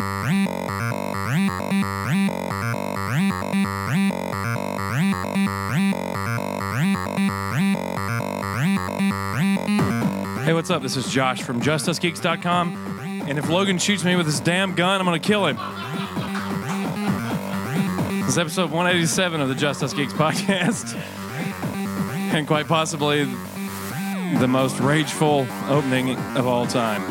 Hey, what's up? This is Josh from JustUsGeeks.com, and if Logan shoots me with his damn gun, I'm going to kill him. This is episode 187 of the Just Us Geeks podcast, and quite possibly the most rageful opening of all time.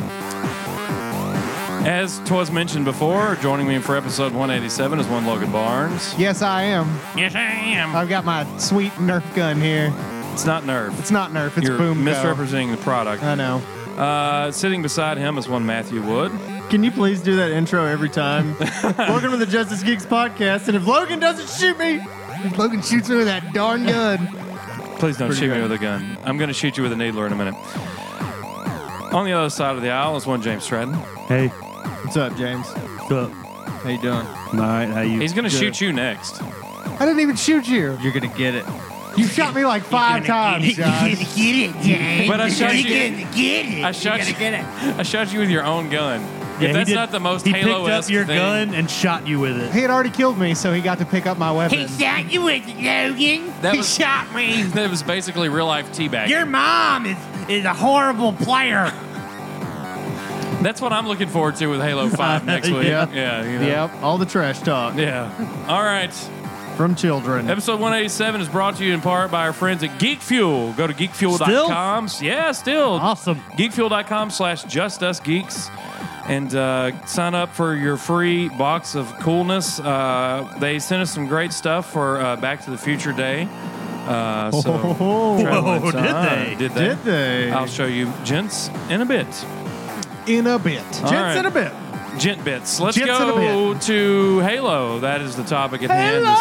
As twas mentioned before, joining me for episode 187 is one Logan Barnes. Yes, I am. Yes, I am. I've got my sweet Nerf gun here. It's not Nerf. It's not Nerf. It's You're Boomco. misrepresenting the product. I know. Sitting beside him is one Matthew Wood. Can you please do that intro every time? Welcome to the Justice Geeks podcast, and if Logan doesn't shoot me, If Logan shoots me with that darn gun. Please don't Pretty shoot me great. with a gun. I'm going to shoot you with a needler in a minute. On the other side of the aisle is one James Stratton. Hey, what's up, James? what's up? How you doing? All right, how you? He's going to Good. shoot you next. I didn't even shoot you. You're gonna get it. You shot me like 5 times, Josh. But I shot you. Get it. I shot you. I shot you with your own gun. Yeah, If that's he did- not the most He picked Halo-esque up your thing. gun and shot you with it. He had already killed me, so he got to pick up my weapon. He shot you with it, Logan. That He was- shot me. That was basically real life teabag. Your mom is a horrible player. That's what I'm looking forward to with Halo 5 next week. Yeah. Yeah. You know. Yep, all the trash talk Yeah. All right. from children. Episode 187 is brought to you in part by our friends at Geek Fuel. Go to geekfuel.com. Yeah, still. Awesome. Geekfuel.com/justusgeeks and sign up for your free box of coolness. They sent us some great stuff for Back to the Future Day. So travel in Whoa, did time. they? Did they? Did they? I'll show you, gents, in a bit. In a bit. All Gents right. in a bit. Gent bits. Let's Gents in a go to Halo. That is the topic at hand this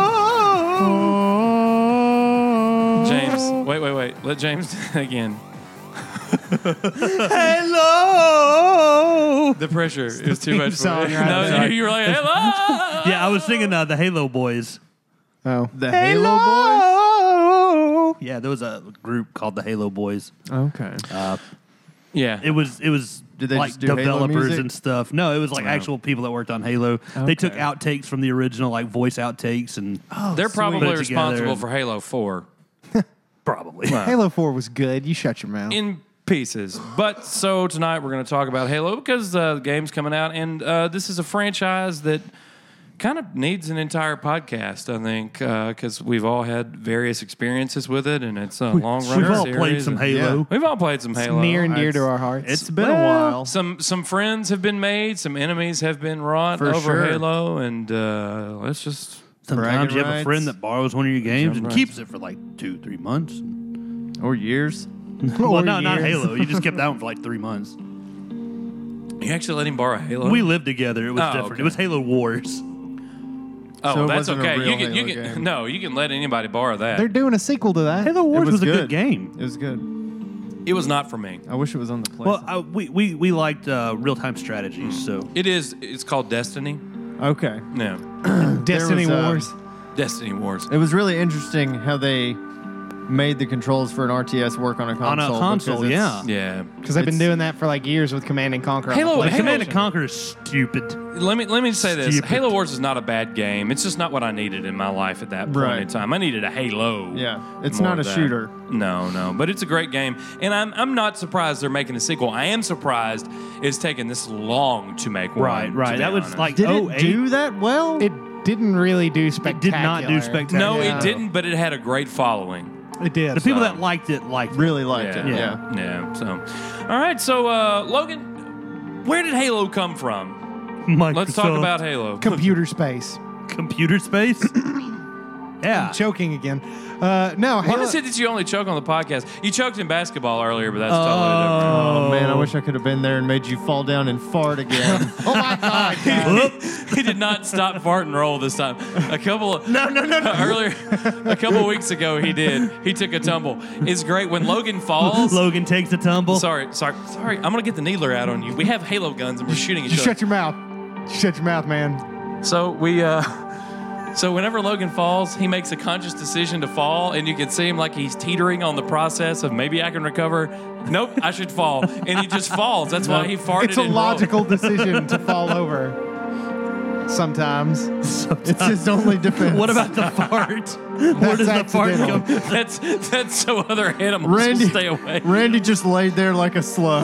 evening. James, wait. Let James again. Hello. The pressure is too much for song me. right No, there. you were like, hello. Yeah, I was singing the Halo Boys. Oh. The Halo Hello. Yeah, there was a group called the Halo Boys. Boys. Okay. Yeah. It was Did they like just do Halo developers music? and stuff. No, it was like actual people that worked on Halo. They took outtakes from the original, like voice outtakes, and They're probably Put it responsible together. for Halo 4 probably. Halo 4 was good. You shut your mouth. in pieces. But so tonight we're going to talk about Halo because the game's coming out, and this is a franchise that kind of needs an entire podcast, I think, because we've all had various experiences with it, and it's a long run We've all series. played some and- Halo. Yeah. We've all played some Halo. Near and dear to our hearts. It's been a while. Some friends have been made, some enemies have been wrought For over sure. Halo, and let's just Sometimes you have a Bragging friend rights. that borrows one of your games and rights. keeps it for like 2-3 months. Or years. Well, no, not years. Halo. You just kept that one for like 3 months. you actually let him borrow Halo. We lived together. It was Oh, different. okay. It was Halo Wars. Oh, So it that's wasn't a okay. real You can Halo game. no, you can let anybody borrow that. They're doing a sequel to that. Halo Wars was was a good. good game. It was good. It was not for me. I wish it was on the PlayStation. Well, we liked real-time strategies, so It is. It's called Destiny. okay. No, Destiny There Wars. was, Destiny Wars. It was really interesting how they made the controls for an RTS work on a console. on a console, because yeah. it's- Yeah. Because they've been It's- doing that for like years with Command and Conquer. on Halo- the But Halo- Command and Conquer is stupid. Let me say this. Stupid. Halo Wars is not a bad game. It's just not what I needed in my life at that point Right. in time. I needed a Halo. Yeah. It's more not a of that. shooter. No, but it's a great game, and I'm not surprised they're making a sequel. I am surprised it's taken this long to make one. Right. to be That was honest. like Did it 08. do that well? It didn't really do It spectacular. did not do spectacular. no, Yeah. it didn't, but it had a great following. It did. The people So- that liked it liked it. Really liked it. Yeah. Yeah. So, all right. So, Logan, where did Halo come from? Let's talk Microsoft. about Halo. Computer space. computer space. Yeah. Choking again. No, What Halo. is it that you only choke on the podcast? You choked in basketball earlier, but that's totally different. Oh, man, I wish I could have been there and made you fall down and fart again. Oh my God! He did not stop fart and roll this time. A couple of earlier, a couple of weeks ago, he did. He took a tumble. It's great when Logan falls. Logan takes a tumble. Sorry. I'm gonna get the needler out on you. We have Halo guns and we're shooting each Just other. shut your mouth. Shut your mouth, man. So we So whenever Logan falls, he makes a conscious decision to fall, and you can see him like he's teetering on the process of maybe I can recover. Nope, I should fall, and he just falls. That's why he farted. It's a and logical decision to fall over. Sometimes. It's his only defense. What about the fart? Where does the fart accidental. come? That's so other animals Randy, will stay away. Randy just laid there like a slug.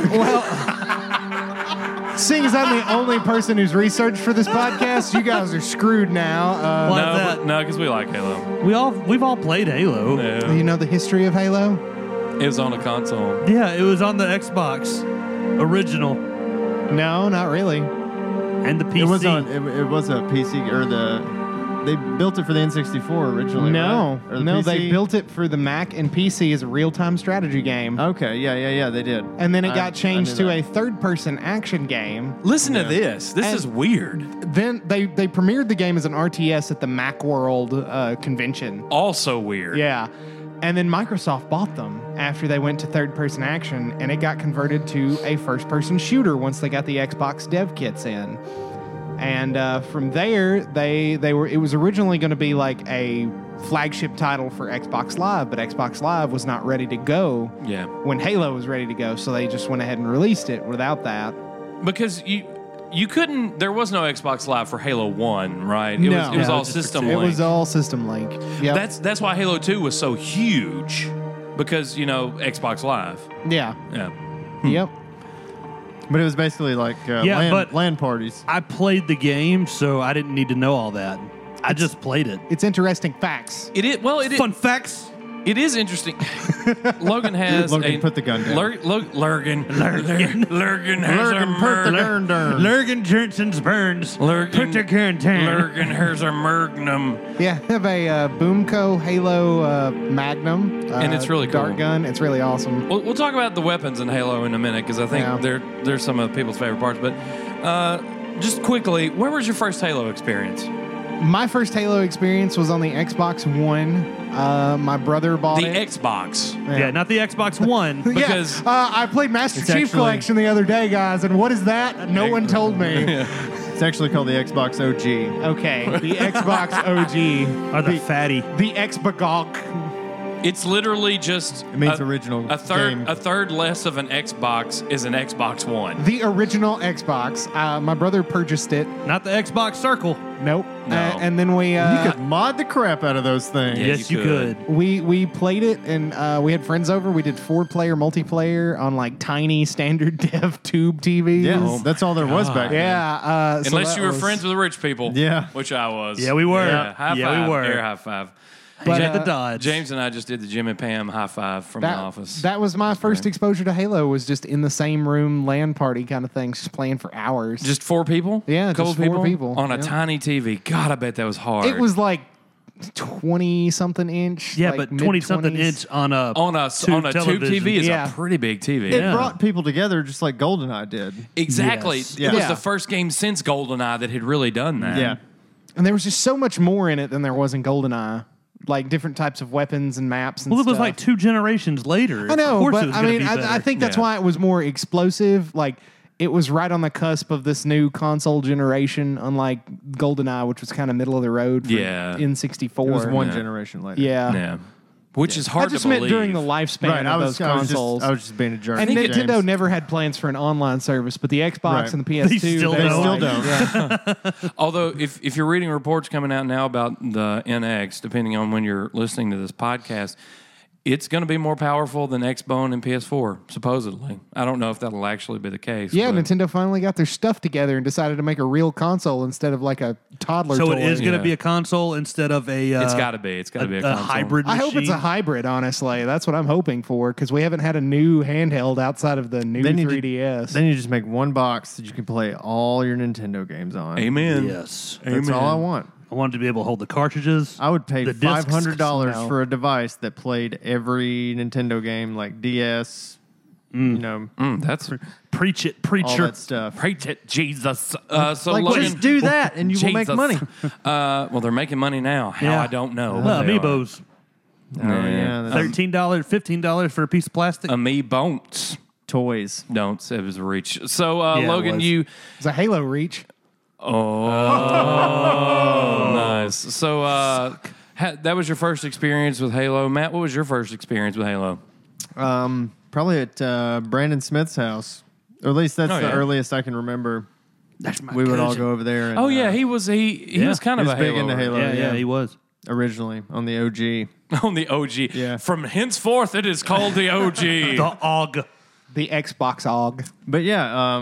Seeing as I'm the only person who's researched for this podcast, you guys are screwed now. Why is that? No, because we like Halo. We've all played Halo. Yeah. You know the history of Halo? It was on a console. Yeah, it was on the Xbox original No, not really. and the PC. It was on. It was a PC or they built it for the N64 originally. No, right? Or the no, PC? they built it for the Mac and PC as a real-time strategy game. Okay, yeah, they did. And then it I got changed knew to that. a third-person action game. Listen to this. This And- is weird. Then they premiered the game as an RTS at the Macworld convention. Also weird. Yeah. And then Microsoft bought them after they went to third-person action, and it got converted to a first-person shooter once they got the Xbox dev kits in. And from there, it was originally going to be like a flagship title for Xbox Live, but Xbox Live was not ready to go Yeah. when Halo was ready to go, so they just went ahead and released it without that. Because you couldn't. There was no Xbox Live for Halo 1, right? It No. was Yeah, all just system It link. was all System Link. Yep. That's why Halo 2 was so huge, because Xbox Live. Yeah. Yeah. Yep. But it was basically like Yeah, but- LAN parties. I played the game, so I didn't need to know all that. I just played it. It's interesting facts. It is. Well, it is. Fun facts. It is interesting. Logan has Logan, put the gun down. Lurgan has a Put the gun down. Lurgan Johnson's Burns. Lurgan, Put the gun down. Lurgan has a Mergnum. Yeah, I have a Boomco Halo Magnum. And it's really cool. Dart gun. It's really awesome. We'll talk about the weapons in Halo in a minute, because I think Yeah. they're some of people's favorite parts. But just quickly, where was your first Halo experience? My first Halo experience was on the Xbox One. My brother bought The it. Xbox. Yeah, not the Xbox One. because- I played Master It's Chief actually- Collection the other day, guys, and what is that? No one told me. It's actually called the Xbox OG. Okay, the Xbox OG. Or the fatty. The Xbagok. It's literally just It means original A game. third less of an Xbox is an Xbox One. The original Xbox. My brother purchased it. Not the Xbox Circle. Nope. No. And then we You could mod the crap out of those things. Yeah. Yes, you you could. could. we played it, and we had friends over. We did 4-player multiplayer on like tiny standard dev tube TVs. Yeah, that's all there was back then. Yeah. So Unless that you were was- friends with the rich people. Yeah. Which I was. Yeah, we were. Yeah, high Yeah, we five. were. Air high five. But, At the Dodge. James and I just did the Jim and Pam high five from the office. That was my first exposure to Halo. Was just in the same room, LAN party kind of thing, just playing for hours. Just 4 people? Yeah, a couple just 4 people. on a Yeah. tiny TV. God, I bet that was hard. It was like 20-something inch. Yeah, like but 20-something mid-20s. inch on a on a tube television. TV is Yeah. a pretty big TV. It Yeah. brought people together just like GoldenEye did. Exactly. Yes. It was Yeah. the first game since GoldenEye that had really done that. Yeah. And there was just so much more in it than there was in GoldenEye. Like different types of weapons and maps and Well, it was stuff. like 2 generations later. I know, of course it but was I gonna mean, be I better. think that's Yeah. why it was more explosive. Like, it was right on the cusp of this new console generation, unlike GoldenEye, which was kind of middle of the road for Yeah. N64. It was one Yeah. generation later. Yeah. Yeah. Which is I hard just to meant believe. during the lifespan Right. of those consoles. I was just being a jerk. and think James. Nintendo never had plans for an online service, but the Xbox Right. and the PS2 They still they don't. still They still don't. Yeah. Although, if you're reading reports coming out now about the NX, depending on when you're listening to this podcast, it's going to be more powerful than Xbone and PS4, supposedly. I don't know if that'll actually be the case. Yeah, but- Nintendo finally got their stuff together and decided to make a real console instead of like a toddler So toy. it is going to Yeah. be a console instead of a. It's got to be. It's got to be a console. hybrid. I hope it's a machine. hybrid, honestly. That's what I'm hoping for because we haven't had a new handheld outside of the new They need to- 3DS. Then you just make one box that you can play all your Nintendo games on. Amen. Yes. That's all I want. I wanted to be able to hold the cartridges. I would pay the discs. $500 No. for a device that played every Nintendo game, like DS, you know, That's Preach it, all preacher. that stuff. preach it, Jesus. So Like, Logan, just do that, and you will make Jesus. money. Well, they're making money now. How Yeah. I don't know. but they are. Amiibos. Oh, yeah, that's $13, $15 for a piece of plastic. Amiibos. toys. Don't. It was a reach. So, Yeah, it Logan, was. you It's a Halo Reach. Oh, nice. So that was your first experience with Halo. Matt, what was your first experience with Halo? Probably at Brandon Smith's house. Or at least that's Oh, the yeah. earliest I can remember. That's my We would all cousin. go over there. And, Oh yeah, he was kind he of was a big Halo into Halo. Yeah, he was. Originally on the OG. on the OG. Yeah. From henceforth, it is called the OG. The OG. The Xbox OG. But yeah,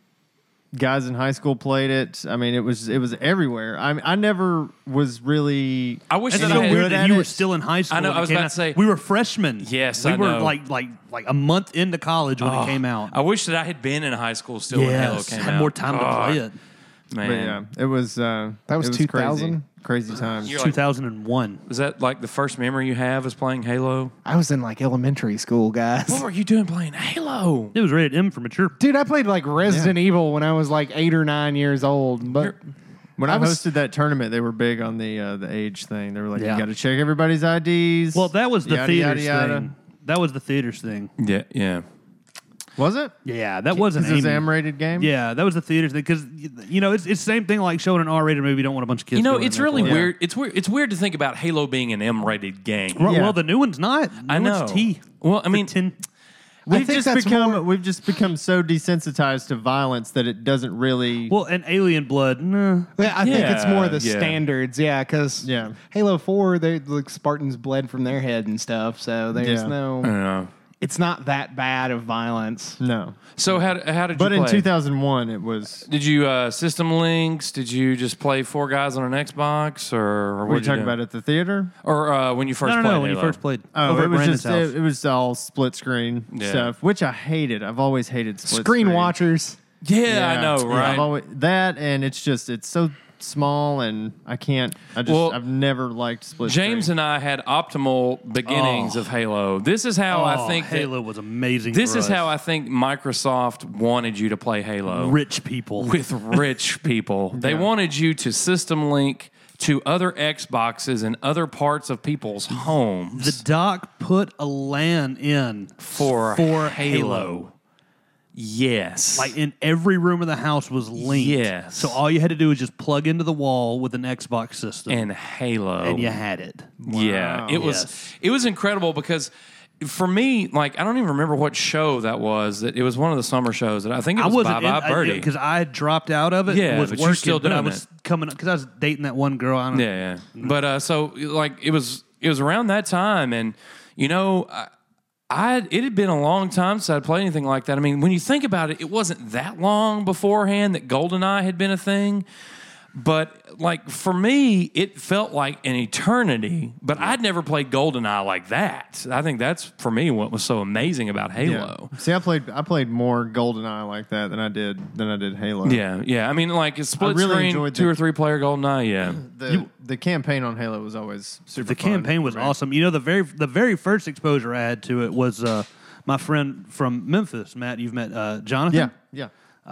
guys in high school played it. I mean, it was everywhere. I never was really. I wish It's that so I had. weird that at you were it. still in high school. I know, when I it was came about out. to say- we were freshmen. Yes, we I were know. like a month into college when it came out. I wish that I had been in high school still when Halo Yes, came had out. more time to play it. But Man. yeah, it was. That was 2000? Crazy times. You're like, 2001. was that like the first memory you have is playing Halo? I was in like elementary school, guys. What were you doing playing Halo? It was rated M for mature. Dude, I played like Resident Evil when I was like 8 or 9 years old. But When I I was- hosted that tournament, they were big on the age thing. They were like, Yeah. you got to check everybody's IDs. Well, that was the yada, theaters yada, yada. thing. That was the theaters thing. Yeah, yeah. Was it? Yeah, that wasn't Is this Amy. an M-rated game? Yeah, that was the theaters thing because it's the same thing like showing an R-rated movie. You don't want a bunch of kids. You know, going in it's there really for it. weird. It's weird. It's weird to think about Halo being an M-rated game. Well, Yeah. well, the new one's not. I New know. one's T. Well, I mean, 10. We've think just that's become so desensitized to violence that it doesn't really. Well, and Alien Blood. Nah. yeah, I think it's more the Yeah. standards. Yeah, because Yeah. Halo 4, they like Spartans bled from their head and stuff. So there's Yeah. I no. don't know. It's not that bad of violence. no. So how did But you in play? 2001, it was. Did you system links? Did you just play 4 guys on an Xbox, or What are what you talking about at the theater? Or when you first No, played when you Halo? first played. Oh, over it at was Brandon's just house. it was all split screen Yeah. stuff, which I hated. I've always hated split Screen watchers. Yeah, I know, Yeah, right? I've always, that and it's so small and I can't. I've never liked split. James screen. and I had optimal beginnings of Halo. This is how I think that- Halo was amazing. This for is us. how I think Microsoft wanted you to play Halo. rich people. With rich people. They wanted you to system link to other Xboxes and other parts of people's homes The doc put a LAN in for Halo. Halo. Yes. Like in every room of the house was linked. Yes. So all you had to do was just plug into the wall with an Xbox system, and Halo. and you had it. Yeah, it was Yes. it was incredible because for me, like I don't even remember what show that was. That it was one of the summer shows. That I think it I was wasn't Bye Bye Birdie. because I had dropped out of it. Yeah, and was but working, you're still but I doing was it. coming up because I was dating that one girl. I don't Yeah, yeah. But so like it was around that time, and you know, it had been a long time since I'd played anything like that. I mean, when you think about it, it wasn't that long beforehand that GoldenEye had been a thing. But like for me, it felt like an eternity. But I'd never played GoldenEye like that. I think that's for me what was so amazing about Halo. Yeah. See, I played more GoldenEye like that than I did Halo. Yeah, yeah. I mean, like a split really screen, enjoyed 2 the- or 3 player GoldenEye. Yeah, The campaign on Halo was always super. The fun campaign was for me. awesome. You know, the very first exposure I had to it was my friend from Memphis, Matt. You've met Jonathan. Yeah, yeah.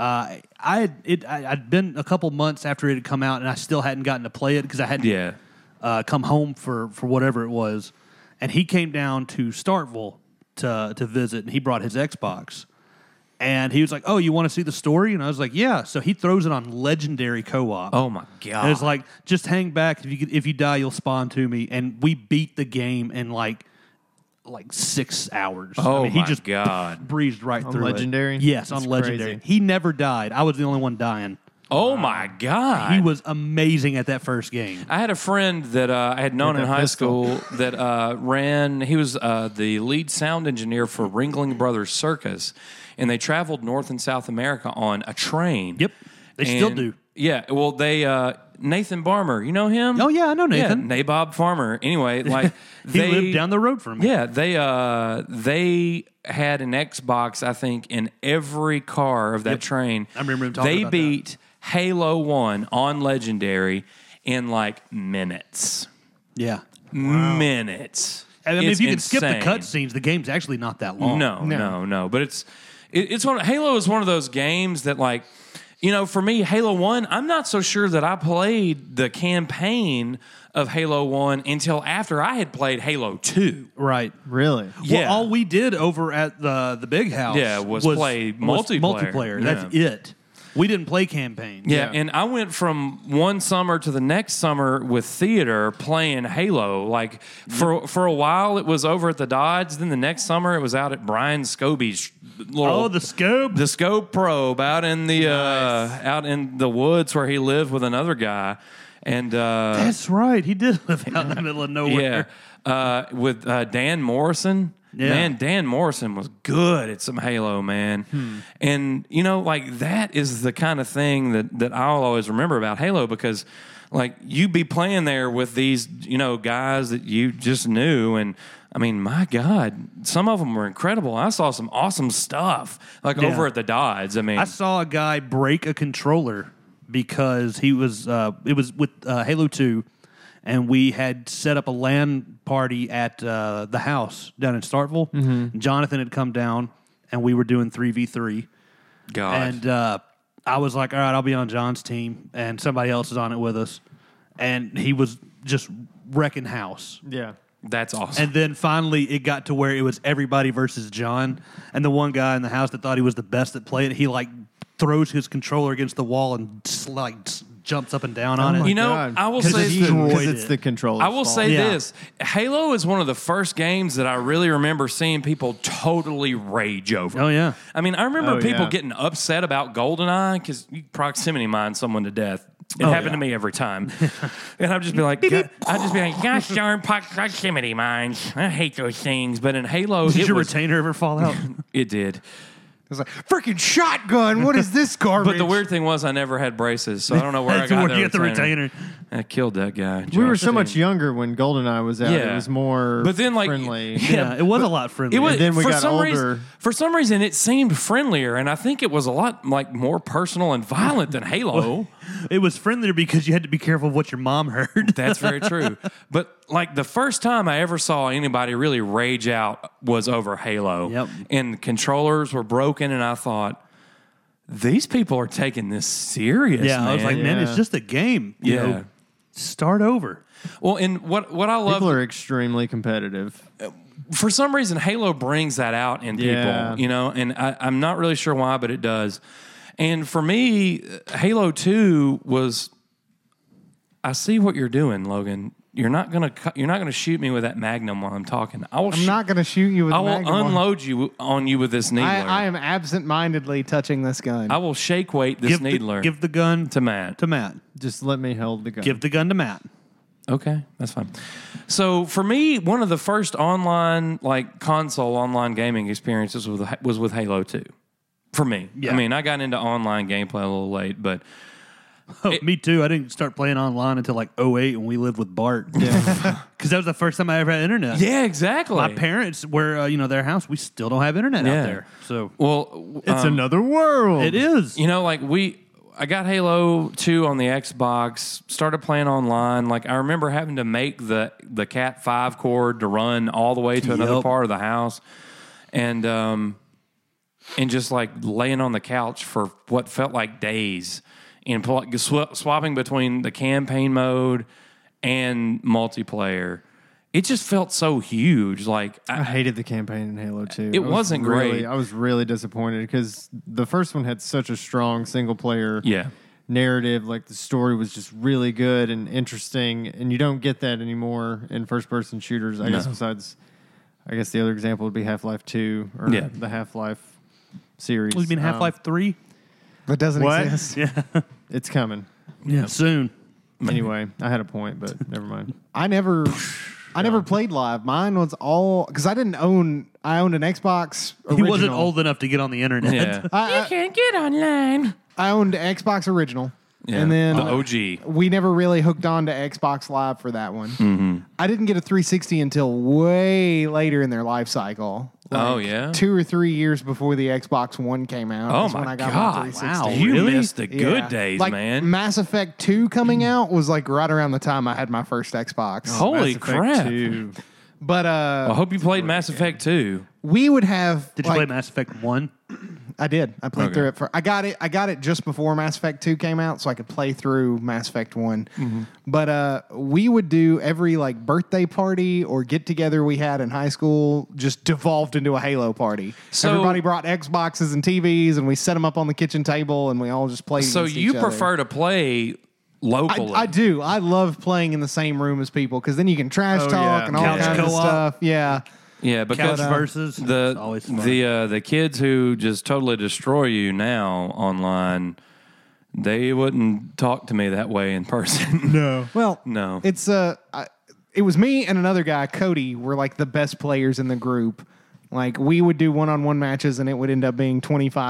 I'd been a couple months after it had come out, and I still hadn't gotten to play it because I hadn't yeah. come home for whatever it was. And he came down to Starkville to visit, and he brought his Xbox. And he was like, "Oh, you want to see the story?" And I was like, "Yeah." So he throws it on Legendary Co-op. Oh my god! And it's like, just hang back. If you die, you'll spawn to me. And we beat the game in like 6 hours. Oh, he my just God. breezed right On through Legendary? it. Yes, That's on Legendary. crazy. He never died. I was the only one dying. Oh my god! He was amazing at that first game. I had a friend that I had known With in that high pistol. school that ran. He was the lead sound engineer for Ringling Brothers Circus, and they traveled North and South America on a train. Yep, they still And- do. Yeah, well, they Nathan Barmer, you know him? Oh, yeah, I know Nathan. Yeah, Nabob Farmer. Anyway, like He they lived down the road from me. Yeah, they had an Xbox, I think, in every car of that train. I remember him talking They about beat Halo 1 on Legendary in like minutes. Yeah. Minutes. I mean, It's if you can skip the insane. cutscenes, the game's actually not that long. No. But it's one. Halo is one of those games that, like, you know, for me, Halo 1, I'm not so sure that I played the campaign of Halo 1 until after I had played Halo 2. Right. Really? Yeah. Well, all we did over at the big house Yeah, was play multiplayer. multiplayer. That's Yeah. it. We didn't play campaign. Yeah, and I went from one summer to the next summer with theater playing Halo. Like for a while, it was over at the Dodge. Then the next summer, it was out at Brian Scobie's little the scope. the Scope Probe out in the woods where he lived with another guy. And That's right. He did live out in the middle of nowhere. with Dan Morrison. Yeah. Man, Dan Morrison was good at some Halo, man. And, like that is the kind of thing that I'll always remember about Halo because, like, you'd be playing there with these, guys that you just knew. And, I mean, my God, some of them were incredible. I saw some awesome stuff, like over at the Dodds. I mean, I saw a guy break a controller because he was it was with Halo 2, and we had set up a LAN party at the house down in Starkville. And Jonathan had come down, and we were doing 3v3. God. And I was like, all right, I'll be on John's team, and somebody else is on it with us. And he was just wrecking house. Yeah. That's awesome. And then finally it got to where it was everybody versus John. And the one guy in the house that thought he was the best at playing, he like throws his controller against the wall and jumps up and down on it. I will say because it's the controller. I will say Yeah. this. Halo is one of the first games that I really remember seeing people totally rage over. Oh, yeah. I mean, I remember Oh, people yeah. getting upset about GoldenEye because you proximity mine someone to death. It happened to me every time. And I'd just be like, gosh darn proximity mines. I hate those things. But in Halo, Did your was, retainer ever fall out? it did. It was like, freaking shotgun. What is this garbage? But the weird thing was I never had braces, so I don't know where I That's got where you get the retainer. I killed that guy. We were Josh so much Steen. younger when GoldenEye was out. Yeah. It was more But then, like, friendly. Yeah, it was a lot friendlier. It was, And then we for got some older. Reason, for some reason, it seemed friendlier, and I think it was a lot like more personal and violent than Halo. It was friendlier because you had to be careful of what your mom heard. That's very true. But like the first time I ever saw anybody really rage out was over Halo. Yep. And controllers were broken, and I thought, these people are taking this serious. Yeah, I was like, man, Yeah. it's just a game. You Yeah. know, start over. Well, and what I love People are extremely competitive. for some reason, Halo brings that out in Yeah. people, and I'm not really sure why, but it does. And for me, Halo 2 was, I see what you're doing, Logan. You're not gonna shoot me with that Magnum while I'm talking. I'm not going to shoot you with I will Magnum on- unload on you with this needler. I am absent-mindedly touching this gun. I will shake weight this needler Give the gun to Matt. to Matt. Just let me hold the gun. Give the gun to Matt. Okay, that's fine. So for me, one of the first online, like console online gaming experiences was with Halo 2. For me, Yeah. I mean, I got into online gameplay a little late, but Me too. I didn't start playing online until like 2008 when we lived with Bart. Yeah. Because that was the first time I ever had internet. yeah, exactly. My parents, where their house, we still don't have internet Yeah. out there. So Well, It's another world. it is. like I got Halo 2 on the Xbox, started playing online. Like I remember having to make the Cat 5 cord to run all the way to another Yep. part of the house, and just like laying on the couch for what felt like days, and swapping between the campaign mode and multiplayer. It just felt so huge. Like I hated the campaign in Halo 2. It wasn't great. I was really disappointed because the first one had such a strong single player yeah. narrative. Like the story was just really good and interesting, and you don't get that anymore in first person shooters. I guess the other example would be Half-Life 2 or Yeah. the Half-Life series. You mean Half-Life 3? that doesn't what? exist. Yeah. It's coming. Yeah. Soon. Anyway, I had a point, but never mind. I never played live. Mine was all because I owned an Xbox original. He wasn't old enough to get on the internet. Yeah. I Can't get online. owned Xbox original. Yeah. And then the OG. we never really hooked on to Xbox Live for that one. Mm-hmm. I didn't get a 360 until way later in their life cycle. Oh, yeah? 2 or 3 years before the Xbox One came out. Oh, is when my I got God. my 360. Wow. You Really? missed the good Yeah. days, like, man. Mass Effect 2 coming out was like right around the time I had my first Xbox. Holy Mass Effect crap. 2. But I hope you played Mass Effect 2. we would have Did you like, play Mass Effect 1? I did. I played through it I got it just before Mass Effect 2 came out, so I could play through Mass Effect 1. Mm-hmm. But we would do every like birthday party or get together we had in high school just devolved into a Halo party. So- Everybody brought Xboxes and TVs, and we set them up on the kitchen table, and we all just played. So against you each other. prefer to play locally? I do. I love playing in the same room as people because then you can trash talk yeah. and all Couch kinds of co-op. stuff. Yeah. Yeah, because Couch versus it's the always fun. the kids who just totally destroy you now online, they wouldn't talk to me that way in person. No. Well, No. It's it was me and another guy, Cody, were like the best players in the group. Like we would do one-on-one matches and it would end up being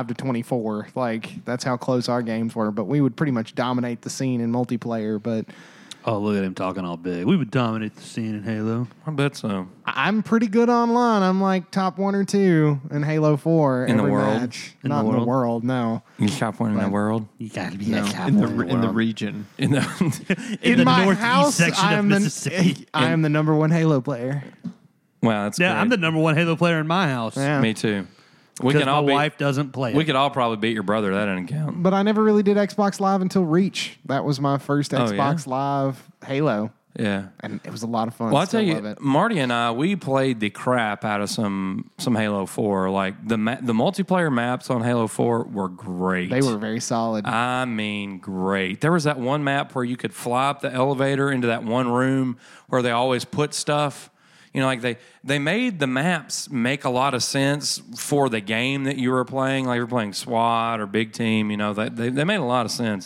25-24. Like that's how close our games were, but we would pretty much dominate the scene in multiplayer, but Oh, look at him talking all big. We would dominate the scene in Halo. I bet so. I'm pretty good online. I'm like top 1 or 2 in Halo 4 In the every world? match. In Not the in the world? world, no. You top one in the world. You gotta be a top in the one in the region. In the in the my northeast house, section I of am Mississippi. I am the number 1 Halo player. wow, that's Yeah, great. I'm the number 1 Halo player in my house. Yeah. Me too. We Because can my all wife doesn't play We it. could all probably beat your brother. That doesn't count. But I never really did Xbox Live until Reach. That was my first Oh, Xbox Live Halo. Yeah. And it was a lot of fun. Well, I'll Still tell you, love it. Marty and I, we played the crap out of some Halo 4. Like the multiplayer maps on Halo 4 were great. They were very solid. I mean, great. There was that one map where you could fly up the elevator into that one room where they always put stuff. You know, like they made the maps make a lot of sense for the game that you were playing. Like you were playing SWAT or Big Team. You know, they made a lot of sense.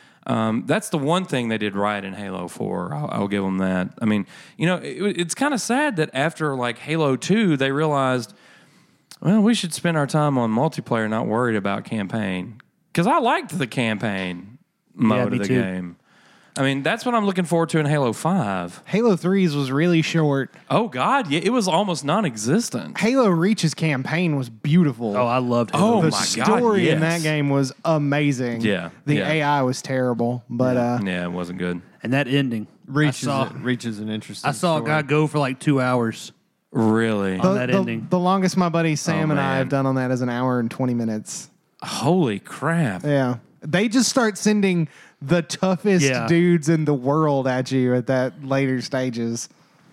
That's the one thing they did right in Halo 4. I'll give them that. I mean, you know, it's kind of sad that after like Halo 2, they realized, well, we should spend our time on multiplayer, not worried about campaign. Because I liked the campaign mode me of the too. game. I mean, that's what I'm looking forward to in Halo 5. Halo 3's was really short. Oh, God. Yeah, it was almost non-existent. Halo Reach's campaign was beautiful. Oh, I loved Halo. Oh, the my God, story in yes. that game was amazing. Yeah, The yeah. AI was terrible, but Yeah, it wasn't good. And that ending. Reach I is an interesting. I saw a story. guy go for like 2 hours. Really? on that the, ending. the longest my buddy Sam and I man. have done on that is an hour and 20 minutes. Holy crap. Yeah. They just start sending the toughest Yeah. dudes in the world at you at that later stages.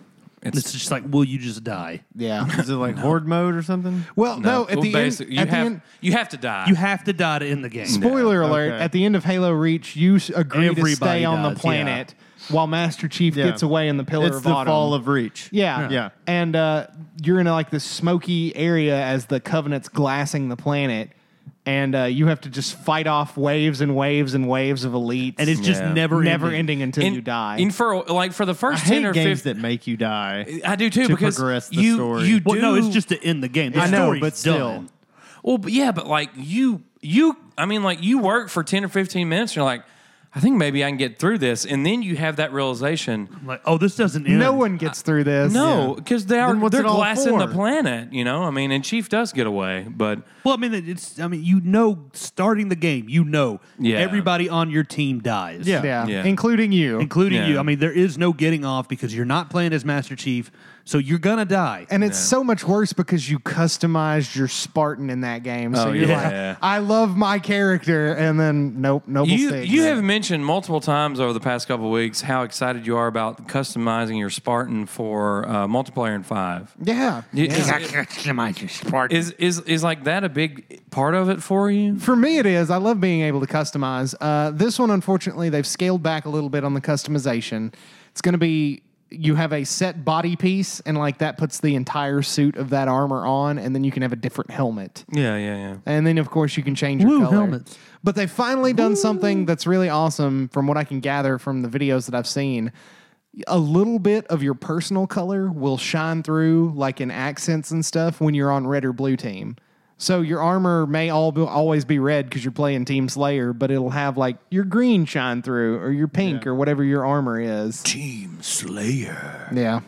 It's just like, will you just die? Yeah. Is it like horde mode or something? Well, no, at Well, the end, basic- you have to die. You have to die to end the game. spoiler alert, Okay. at the end of Halo Reach, you agree to Everybody stay on the does, planet while Master Chief Yeah. gets away in the Pillar It's of the Autumn. fall of Reach. Yeah. Yeah. And you're in like this smoky area as the Covenant's glassing the planet. And you have to just fight off waves and waves and waves of elites. And it's just Yeah. never never ending until you die. And for the I first 10 hate or games 15 that make you die. I do too, to because progress the you story. you Well, do. no, it's just to end the game. The I know, story's but still. done. well, but yeah, but like you I mean, like you work for 10 or 15 minutes, and you're like, I think maybe I can get through this, and then you have that realization. I'm like, oh, this doesn't end. no one gets through this. No, because Then what's they're it all glassing the for? planet, you know. I mean, and Chief does get away, but Well, I mean, you know, starting the game, you know, Yeah. everybody on your team dies. Yeah. Yeah. Yeah. Including you. Including Yeah. you. I mean, there is no getting off because you're not playing as Master Chief, so you're gonna die. And it's so much worse because you customized your Spartan in that game. So Oh, you're yeah. like, I love my character, and then nope, Noble Six. you have mentioned multiple times over the past couple of weeks how excited you are about customizing your Spartan for multiplayer in 5. Yeah. Customize your Spartan. Is like that a big part of it for you? For me, it is. I love being able to customize. This one, unfortunately, they've scaled back a little bit on the customization. It's going to be you have a set body piece, and like that puts the entire suit of that armor on, and then you can have a different helmet. Yeah. And then, of course, you can change your Woo, color. helmets. But they've finally done something that's really awesome from what I can gather from the videos that I've seen. A little bit of your personal color will shine through, like in accents and stuff, when you're on red or blue team. So your armor may always be red because you're playing Team Slayer, but it'll have like your green shine through or your pink or whatever your armor is. Team Slayer. Yeah.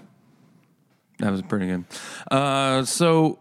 That was pretty good. So,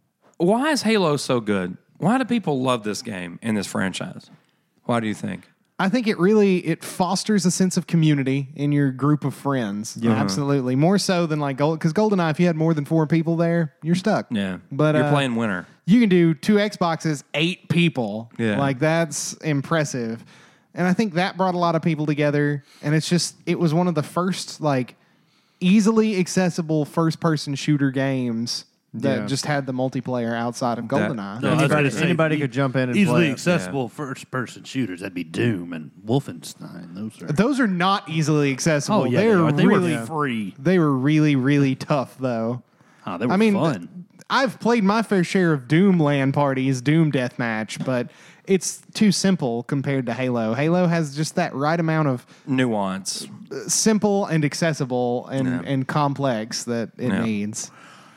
why is Halo so good? Why do people love this game and this franchise? Why do you think? I think it fosters a sense of community in your group of friends. Yeah. Absolutely. More so than like because GoldenEye, if you had more than 4 people there, you're stuck. Yeah. But you're playing winner. You can do 2 Xboxes, 8 people. Yeah. Like that's impressive. And I think that brought a lot of people together. And it was one of the first like easily accessible first-person shooter games that just had the multiplayer outside of GoldenEye. No, I was gonna say, anybody could jump in and easily play it. accessible first-person shooters. That'd be Doom and Wolfenstein. Those are not easily accessible. Oh yeah, they were free. They were really, really tough, though. Oh, they were fun. I've played my fair share of Doom LAN parties, Doom Deathmatch, but it's too simple compared to Halo. Halo has just that right amount of nuance, simple and accessible and complex that it needs.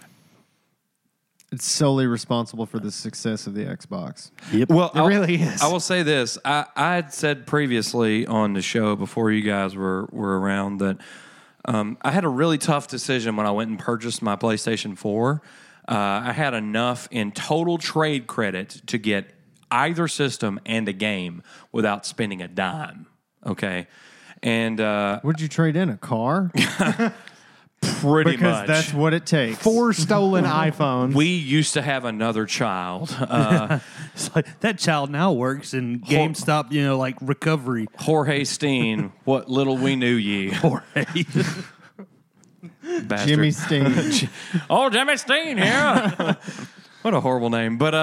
It's solely responsible for the success of the Xbox. Yep. Well, it really is. I will say this. I had said previously on the show before you guys were around that I had a really tough decision when I went and purchased my PlayStation 4. I had enough in total trade credit to get either system and a game without spending a dime. Okay. And what did you trade in? A car? Pretty because much. that's what it takes. 4 stolen iPhones. We used to have another child. It's like that child now works in GameStop, like recovery. Jorge Steen, what little we knew ye. Jorge. Bastard. Jimmy Steen. Oh, Jimmy Steen here. What a horrible name. But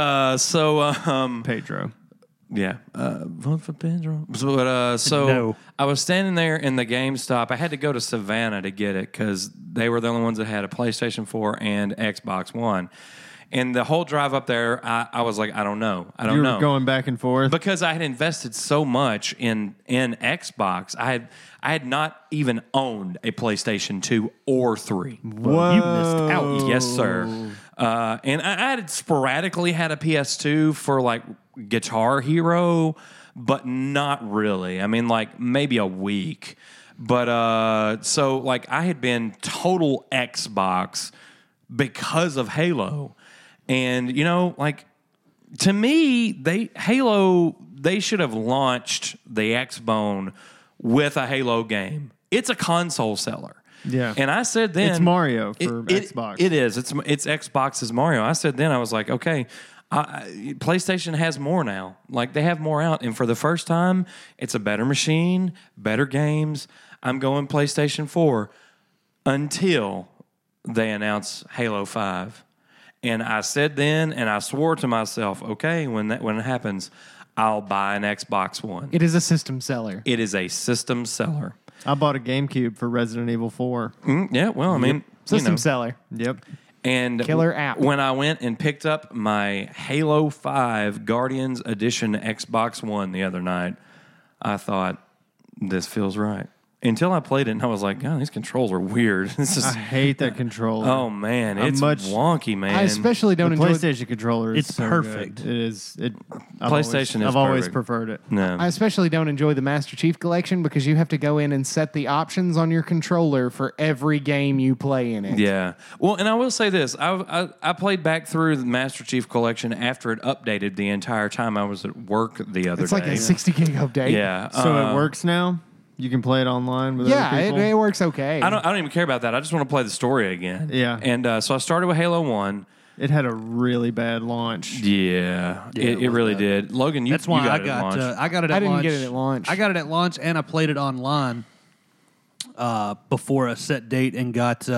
Pedro. yeah. Vote for Pedro. So No. I was standing there in the GameStop. I had to go to Savannah to get it because they were the only ones that had a PlayStation 4 and Xbox One. And the whole drive up there, I was like, I don't know. You were going back and forth. Because I had invested so much in Xbox. I had not even owned a PlayStation 2 or 3. Whoa. You missed out. Yes, sir. And I had sporadically had a PS2 for like Guitar Hero, but not really. I mean, like maybe a week. But so like I had been total Xbox because of Halo. And, like to me, they should have launched the Xbone with a Halo game. It's a console seller. Yeah. And I said then It's Mario for Xbox. It is. It's Xbox's Mario. I said then I was like, okay, PlayStation has more now. Like they have more out, and for the first time, it's a better machine, better games. I'm going PlayStation 4 until they announce Halo 5. And I said then, and I swore to myself, okay, when it happens, I'll buy an Xbox One. It is a system seller. It is a system seller. I bought a GameCube for Resident Evil 4. Yeah, well, I mean, System seller. Yep. And Killer app. When I went and picked up my Halo 5 Guardians Edition Xbox One the other night, I thought, this feels right. Until I played it, and I was like, God, these controls are weird. This is, I hate that controller. oh, man. I'm It's much- wonky, man. I especially The don't enjoy. PlayStation controller is It's so perfect. good. It is. PlayStation is I've always perfect. preferred it. No. I especially don't enjoy the Master Chief Collection because you have to go in and set the options on your controller for every game you play in it. Yeah. Well, and I will say this. I played back through the Master Chief Collection after it updated the entire time I was at work the other It's day. like a 60 gig update. Yeah. So it works now? You can play it online with Yeah, other people? it works okay. I don't even care about that. I just want to play the story again. Yeah. And so I started with Halo 1. It had a really bad launch. Yeah, it it was really bad. did. Logan, you, That's why you got I it at got launch. I got it at I didn't launch. get it at launch. I got it at launch, and I played it online before a set date and got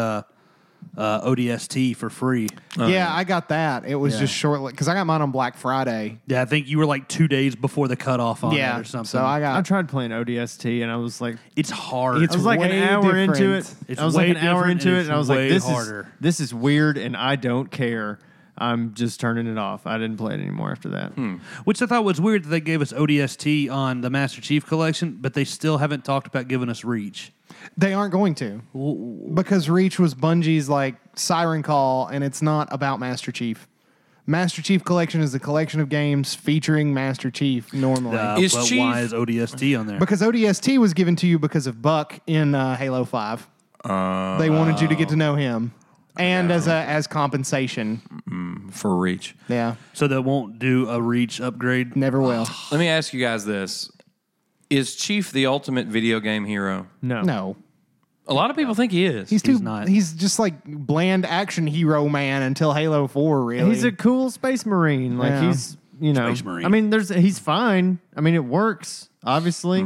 ODST for free. Yeah, I got that. It was Yeah. just shortly because I got mine on Black Friday. Yeah, I think you were like 2 days before the cutoff on it or something. so I I got. tried playing ODST and I was like, it's hard. It's I was like an way hour into it. different. It's I was like way an hour different into and it it's and I was like, way harder. this is weird and I don't care. I'm just turning it off. I didn't play it anymore after that. Which I thought was weird that they gave us ODST on the Master Chief Collection, but they still haven't talked about giving us Reach. They aren't going to because Reach was Bungie's like siren call, and it's not about Master Chief. Master Chief Collection is a collection of games featuring Master Chief normally. Is But Chief- why is ODST on there? Because ODST was given to you because of Buck in Halo 5. They wanted you to get to know him. And as compensation. for Reach. Yeah, So they won't do a Reach upgrade? never will. Let me ask you guys this. Is Chief the ultimate video game hero? No. A lot of people think he is. He's not. He's just like bland action hero man until Halo 4, really. He's a cool space marine. Like Yeah. he's, you know, Space Marine. I mean, he's fine. I mean, it works obviously,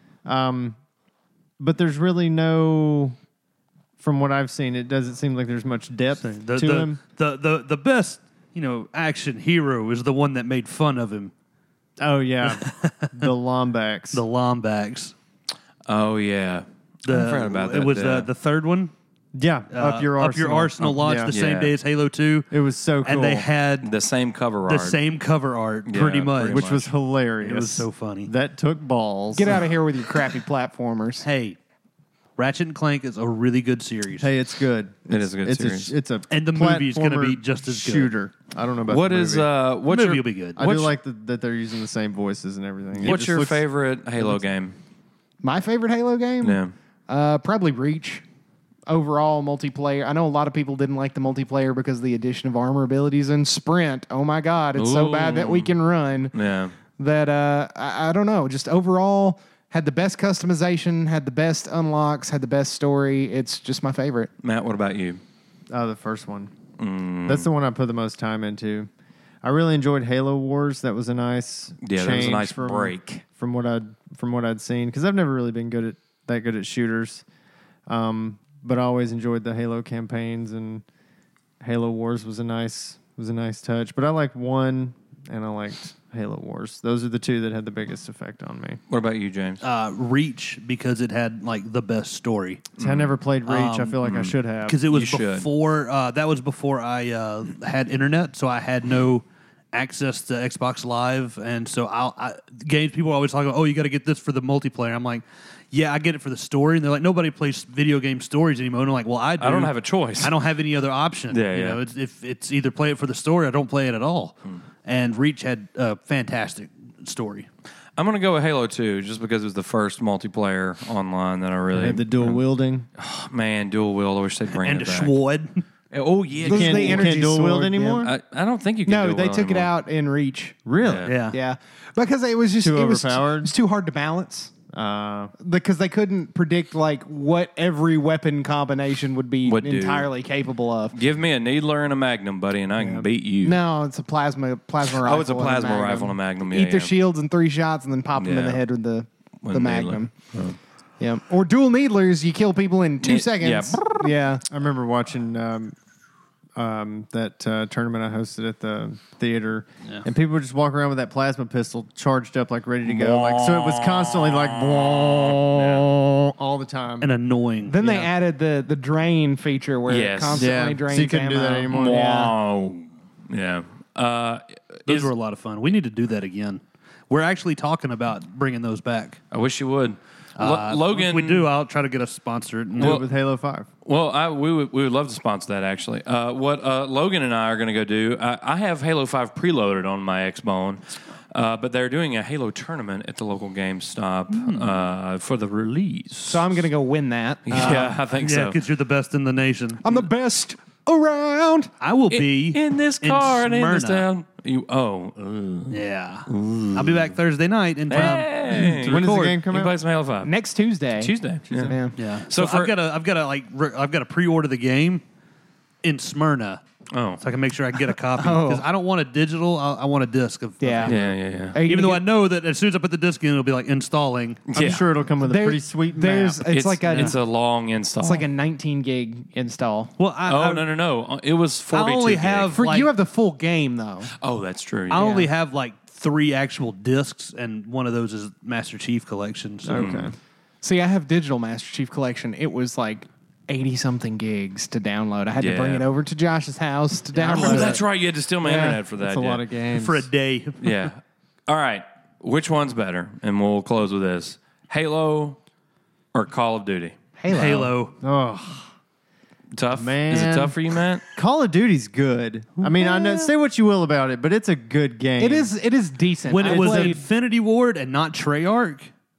but there's really no. From what I've seen, it doesn't seem like there's much depth to him. The best, action hero is the one that made fun of him. Oh yeah, the Lombax. The Lombax. Oh yeah, I forgot about that. It was yeah. the third one. Yeah, Up Your Arsenal. launched Yeah. the same Yeah. day as Halo 2. It was so cool. And they had the same cover the art. same cover art, Yeah, pretty much. pretty which much. was hilarious. It was so funny. That took balls. Get out of here with your crappy platformers. Hey, Ratchet and Clank is a really good series. Hey, it's good. It is a good it's series. it's a And the movie's gonna be platformer just as good. shooter. I don't know about What the is movie. what's the movie your will be good. I do what's- like that they're using the same voices and everything. It what's just your looks- favorite Halo game? My favorite Halo game? Yeah. Probably Reach. Overall multiplayer. I know a lot of people didn't like the multiplayer because of the addition of armor abilities and sprint. Oh my God, it's so bad that we can run. Yeah. That I don't know. Just overall, had the best customization, had the best unlocks, had the best story. It's just my favorite. Matt, what about you? Oh, the first one. That's the one I put the most time into. I really enjoyed Halo Wars. That was a nice Yeah, that was a change nice from, break. from what I'd seen because I've never really been that good at shooters. But I always enjoyed the Halo campaigns, and Halo Wars was a nice touch. But I liked 1 and I liked Halo Wars. Those are the two that had the biggest effect on me. What about you, James? Reach, because it had like the best story. See, I never played Reach. I feel like I should have. Because it was You should. before that was before I had internet, so I had no access to Xbox Live, and so games people always talk about. Oh, you got to get this for the multiplayer. I'm like, yeah, I get it for the story, and they're like, nobody plays video game stories anymore. And I'm like, well, I do. I don't have a choice. I don't have any other option. Yeah, you yeah. know, if it's either play it for the story, or don't play it at all. And Reach had a fantastic story. I'm going to go with Halo 2 just because it was the first multiplayer online that I really Had the dual wielding. man, dual wield. I wish they'd bring And it a back. Schwad. Oh yeah, Those are Can't, the you energy can't dual wield sword, anymore. yeah. I don't think you can. No, dual they wield took it anymore. out in Reach. Really? Yeah. Yeah, because it was just Too it was overpowered? It's too hard to balance. Because they couldn't predict like what every weapon combination would be Would do. entirely capable of. Give me a needler and a magnum, buddy, and I can beat you. No, it's a plasma rifle. Oh, it's a and plasma magnum. rifle and a magnum. Yeah, Eat their yeah. shields in 3 shots and then pop them in the Yeah. head with the needler. magnum. Yeah, or dual needlers. You kill people in 2 Yeah. seconds. Yeah. I remember watching that tournament I hosted at the theater, and people would just walk around with that plasma pistol charged up, like ready to go. Like so, it was constantly like all the time. And annoying. Then they added the drain feature where Yes. it constantly Yeah, drains so you couldn't do ammo. that anymore. Wow. Yeah. Those were a lot of fun. We need to do that again. We're actually talking about bringing those back. I wish you would. Logan, If we do, I'll try to get us sponsored. Do it with Halo 5. Well, we would love to sponsor that actually. What Logan and I are going to go do, I have Halo 5 preloaded on my Xbone, but they're doing a Halo tournament at the local GameStop for the release. So I'm gonna go win that. Yeah, I think yeah, so. because you're the best in the nation. I'm the best around. I will be In this car and in this Smyrna. town. You Yeah, I'll be back Thursday night in time. Hey. When does the record. game come You out? play some Halo 5. Next Tuesday. Tuesday. Yeah. Yeah. So for- I've got to pre-order the game in Smyrna, Oh. so I can make sure I get a copy. Because I don't want a digital. I want a disc of. Yeah. Yeah. Are you Even gonna though I know that as soon as I put the disc in, it'll be like installing. I'm Yeah. sure it'll come with a There- pretty sweet map. there's it's like a it's a long install. it's like a 19 gig install. Well, Oh, no. It was 42 I only gig. have For like, you have the full game though. Oh, that's true. I yeah. only have like 3 actual discs, and one of those is Master Chief Collection. So okay. See, I have digital Master Chief Collection. It was like 80 something gigs to download. I had to bring Yeah. it over to Josh's house to Oh, download that's it. right. You had to steal my Yeah. internet for that. That's a yeah. lot of games. for a day. Yeah. All right. Which one's better? And we'll close with this: Halo or Call of Duty? Halo. Oh, Tough, Man. Is it tough for you, Matt? Call of Duty's good. I mean, I know. Say what you will about it, but it's a good game. It is decent. When I it was played- Infinity Ward and not Treyarch,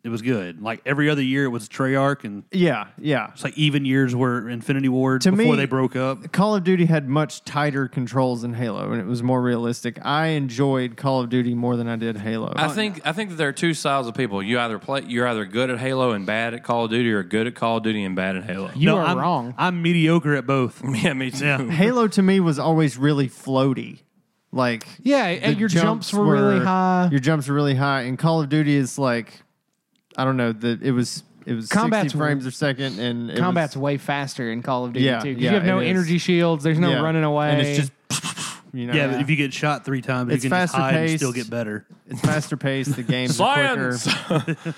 it was good. Like every other year, it was Treyarch, and Yeah. it's like even years were Infinity Ward To before me- they broke up. Call of Duty had much tighter controls than Halo, and it was more realistic. I enjoyed Call of Duty more than I did Halo. I think that there are two styles of people. You're either good at Halo and bad at Call of Duty, or good at Call of Duty and bad at Halo. You are I'm wrong. I'm mediocre at both. Yeah, me too. Yeah. Halo to me was always really floaty. Like Yeah, and the your jumps were really high. Your jumps were really high, and Call of Duty is like, I don't know, it was Combat's 60 frames a second, and it Combat's was, way faster in Call of Duty Yeah, too. 'Cause yeah, you have no it is. energy shields. There's no yeah. running away. and it's just you know, Yeah, but if you get shot 3 times, It's you can just faster hide and paced. still get better. it's faster paced. The games are Science. quicker.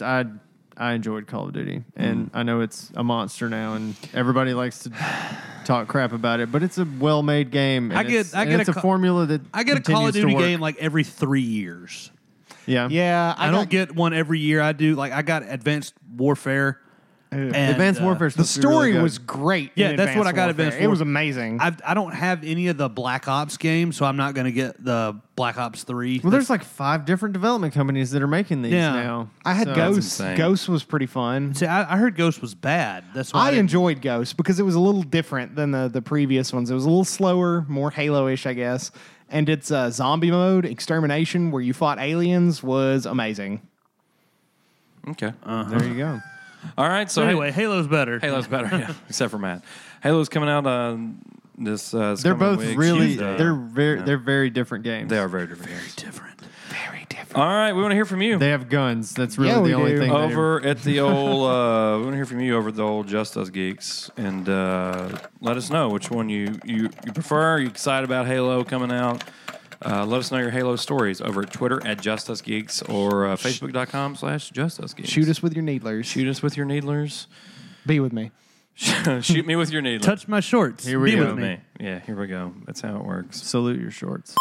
I enjoyed Call of Duty, and I know it's a monster now, and everybody likes to talk crap about it, but it's a well-made game. And I get it's a formula that I get a Call of continues to Duty work. game like every 3 years. Yeah, yeah, I don't get one every year. I do like I got Advanced Warfare. And, Advanced Warfare. the story was great. Yeah, in that's what I got Warfare. Advanced It was Warfare. amazing. I don't have any of the Black Ops games, so I'm not going to get the Black Ops 3. Well, there's like 5 different development companies that are making these Yeah. now. I had So- Ghost. insane. Ghost was pretty fun. See, I heard Ghost was bad. That's why I didn't- enjoyed Ghost because it was a little different than the previous ones. It was a little slower, more Halo-ish, I guess. And its zombie mode, extermination, where you fought aliens, was amazing. Okay. There you go. All right. So So anyway, Halo's better. Halo's better, yeah, except for Matt. Halo's coming out this. This They're coming both week. really Tuesday. they're very different games. They are very different. different. Very different. All right, we want to hear from you. They have guns. That's really Yeah, we the only do. thing. Over at the old, we want to hear from you over at the old Just Us Geeks, and let us know which one you prefer. Are you excited about Halo coming out? Let us know your Halo stories over at Twitter at Just Us Geeks or Facebook.com/Just Us Geeks. Shoot us with your needlers. Shoot us with your needlers. Be with me. Shoot me with your needlers. Touch my shorts. Here we Be go. with me. Yeah, here we go. That's how it works. Salute your shorts.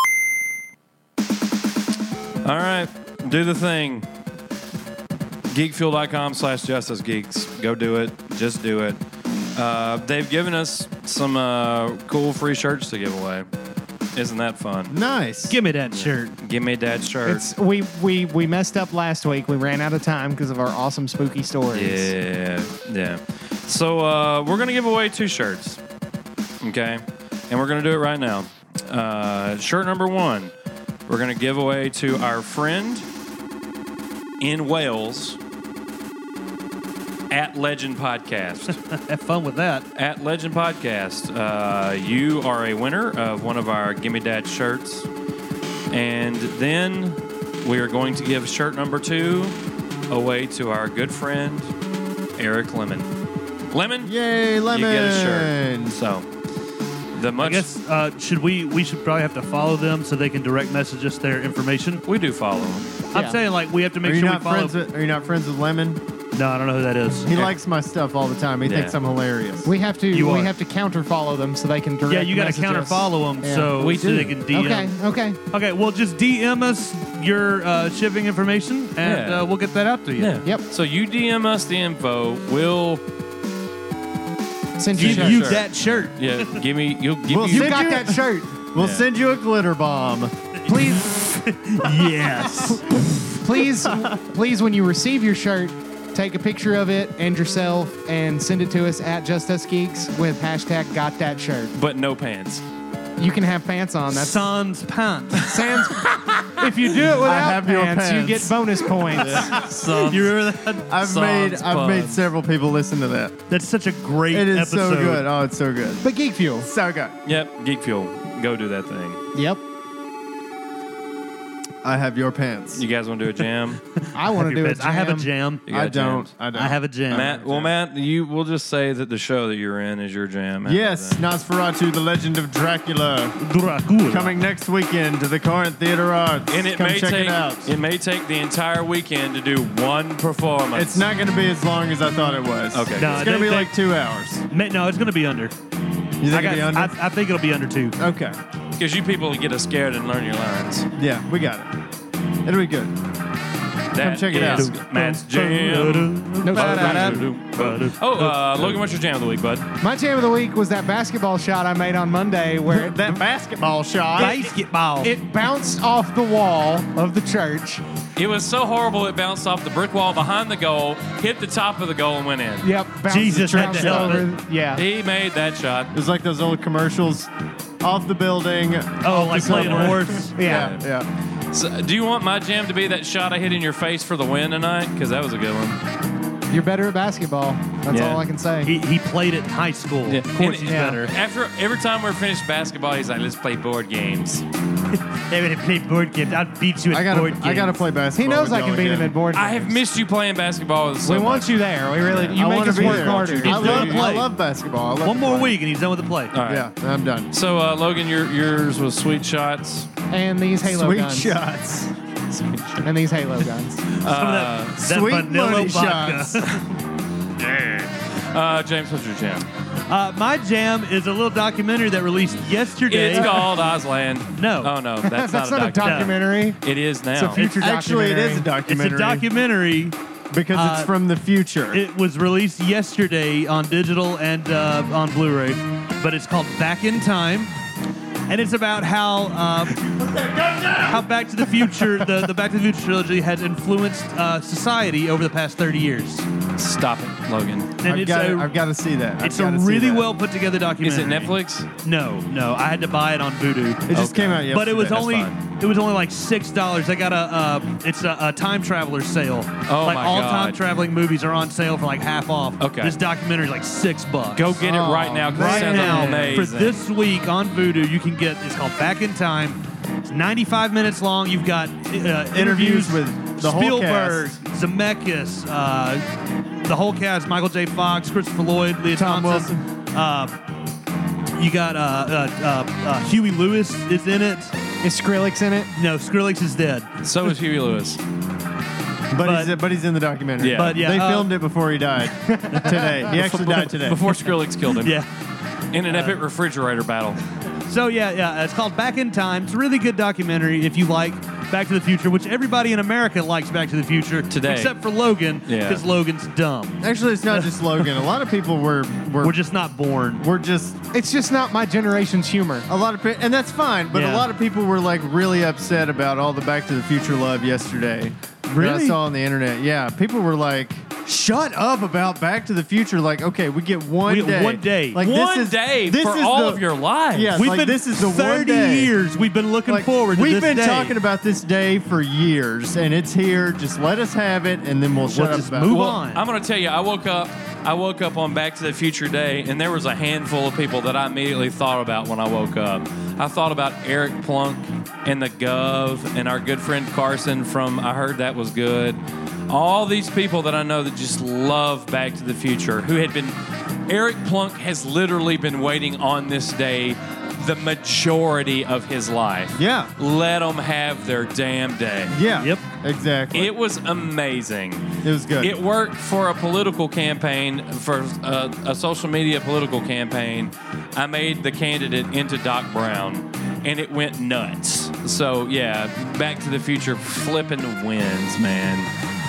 All right, do the thing. Geekfuel.com/Just Us Geeks. Go do it. Just do it. They've given us some cool free shirts to give away. Isn't that fun? Nice. Give me that shirt. Give me Dad's shirt. It's we messed up last week. We ran out of time because of our awesome spooky stories. Yeah. So we're gonna give away 2 shirts, okay? And we're gonna do it right now. Shirt number 1, we're gonna give away to our friend in Wales at Legend Podcast. Have fun with that. At Legend Podcast, you are a winner of one of our Gimme Dad shirts, and then we are going to give shirt number 2 away to our good friend Eric Lemon. Lemon, Yay, Lemon. you get a shirt. So the I much guess we should probably have to follow them so they can direct message us their information. we do follow him. I'm Yeah. saying like we have to Are make you sure we not follow. friends? Are you not friends with Lemon? No, I don't know who that is. He likes my stuff all the time. He Yeah. thinks I'm hilarious. We have to You are. counter follow them so they can direct. Yeah, you got to message counter us. follow them Yeah. so We so do. they can DM. Okay. Okay, well, just DM us your shipping information, and Yeah. we'll get that out to you. Yeah. Yep. So you DM us the info. We'll Send you. Give Sure, shirt. you sure. that shirt. give me. You'll give Well, me. You Send got you- that shirt. We'll Yeah. send you a glitter bomb. Please, Yes. please, when you receive your shirt, take a picture of it and yourself and send it to us at Just Us Geeks with hashtag Got That Shirt. but no pants. You can have pants on. That's Sans pants. sans. If you do it without have your pants, you pants. get bonus points. You remember that? I've made puns. several people listen to that. That's such a great It is episode. so good. Oh, it's so good. But Geek Fuel. So good. Yep. Geek Fuel. Go do that thing. Yep. I have your pants. You guys want to do a jam? I want to do it. I have a jam. You got I a jam? don't. I have a jam. Matt, Matt, we'll just say that the show that you're in is your jam. How Yes, about Nosferatu, the Legend of Dracula, Dracula. coming next weekend to the Corinth Theater Arts. that? And it Come may check take it out. the entire weekend to do one performance. It's not going to be as long as I thought it was. Okay. No, It's going to be they- like 2 hours. No, it's going to be under. You think it'll be under? I think it'll be under 2. Okay. because you people get us scared and learn your lines. Yeah, we got it. It'll be good. That check it is out. Matt's Jam. No, Logan, what's your jam of the week, bud? My jam of the week was that basketball shot I made on Monday where That basketball shot. Basketball. it bounced off the wall of the church. It was so horrible it bounced off the brick wall behind the goal, hit the top of the goal, and went in. Yep. Bounced, Jesus had to bounced help over. Yeah. He made that shot. It was like those old commercials off the building. Oh, like playing subway. a horse. Yeah. Yeah. So, do you want my jam to be that shot I hit in your face for the win tonight? Because that was a good one. You're better at basketball. That's Yeah. all I can say. He played it in high school. Yeah. Of course, he's Yeah. better. After every time we're finished basketball, he's like, "Let's play board games." Hey, when I play board games, I'll beat you at board games. I gotta play basketball. He knows with I can y'all beat again. him at board games. I have missed you playing basketball. So We want much. you there. We really. You I make wanna us be work there. harder. He's I done love, with play. I love basketball. I love One to more play. week and he's done with the play. All right. Yeah, I'm done. So Logan, yours was sweet shots. And these Halo Sweet guns. shots. And these Halo guns. That Sweet vanilla money vodka. shots. James, what's your jam? My jam is a little documentary that released yesterday. It's called Ozland. No. Oh no, that's That's not not a a documentary. documentary. It is now. It's a future Actually, it is a documentary. It's documentary. a documentary. because it's from the future. It was released yesterday on digital and on Blu-ray, but it's called Back in Time, and it's about how Back to the Future, the Back to the Future trilogy, has influenced society over the past 30 years. Stop it, Logan. And I've got to see that. it's a really well put together Is documentary. it Netflix? No, I had to buy it on Vudu. It just came out yesterday. But it was That's only fine. like $6. They got a time traveler sale. Oh, like my all God. time traveling movies are on sale for like half off. Okay. This documentary is like $6. Go get it right now because it right sounds now amazing. for this week on Vudu. You can get it's called Back in Time. It's 95 minutes long. You've got interviews with the whole Spielberg, cast. Zemeckis, the whole cast: Michael J. Fox, Christopher Lloyd, Leah Tom Thompson. You got Huey Lewis is in it. Is Skrillex in it? No, Skrillex is dead. So is Huey Lewis. But he's in the documentary. Yeah. But yeah, They filmed it before he died today. He actually died today. Before Skrillex killed him. Yeah. In an epic refrigerator battle. So yeah, it's called Back in Time. It's a really good documentary if you like Back to the Future, which everybody in America likes Back to the Future Today. except for Logan, Yeah. because Logan's dumb. Actually, it's not just Logan. A lot of people were We're just not born. we're just It's just not my generation's humor. a lot of and that's fine. But Yeah. a lot of people were like really upset about all the Back to the Future love yesterday. That Really? I saw on the internet. Yeah, people were like, "Shut up about Back to the Future." Like, okay, we get one We get day. one day. Like One day for all of your lives. Yeah, We've like, been this is the 30 one day. years. We've been looking Like, forward to we've this been day. talking about this day for years, and it's here. Just let us have it, and then we'll shut up just about move it. Well, on. I'm going to tell you, I woke up on Back to the Future Day, and there was a handful of people that I immediately thought about when I woke up. I thought about Eric Plunk and the Gov and our good friend Carson from I Heard That Was Good. All these people that I know that just love Back to the Future, who had been... Eric Plunk has literally been waiting on this day the majority of his life. Yeah. Let them have their damn day. Yeah. Yep. Exactly. It was amazing. It was good. It worked for a political campaign, for a social media political campaign. I made the candidate into Doc Brown, and it went nuts. So, yeah, Back to the Future flipping wins, man.